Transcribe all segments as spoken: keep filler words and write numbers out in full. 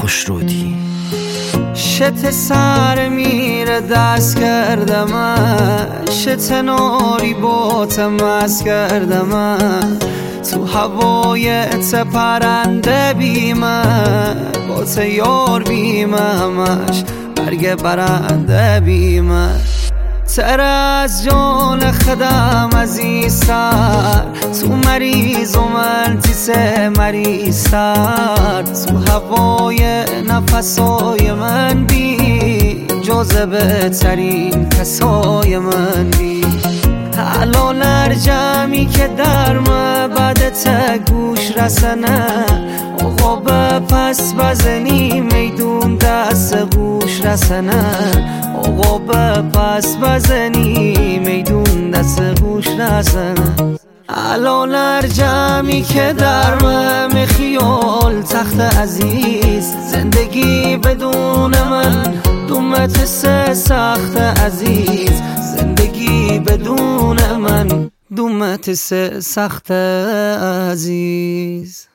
خوش رودی. شت سر میره دست کردم، شت ناری باتم از کردم، تو هوای ات پرنده بیمه، با یار بیمه، همش برگ برنده بیمه. تر از جان خدم عزیزتر، تو مریض و من تیسه مریضتر، تو هوای نفسای من بی جاذبه ترین کسای من بی. الان هر جمعی که در بعدت گوش رسنه، آقا به پس بزنی میدون دست گوش رسنه، آقا به پس بزنی میدون دست گوش رسنه. الان هر جمعی که در من خیال تخت عزیز، زندگی بدون من دومت سه سخت عزیز، زندگی بدون من دومت سه سخت عزیز.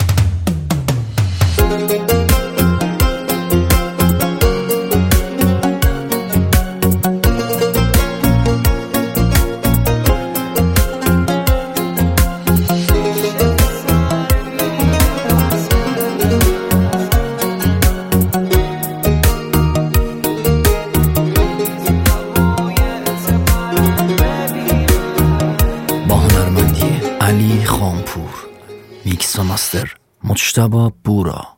علی خانپور، میکس و مستر مجتبی بورا.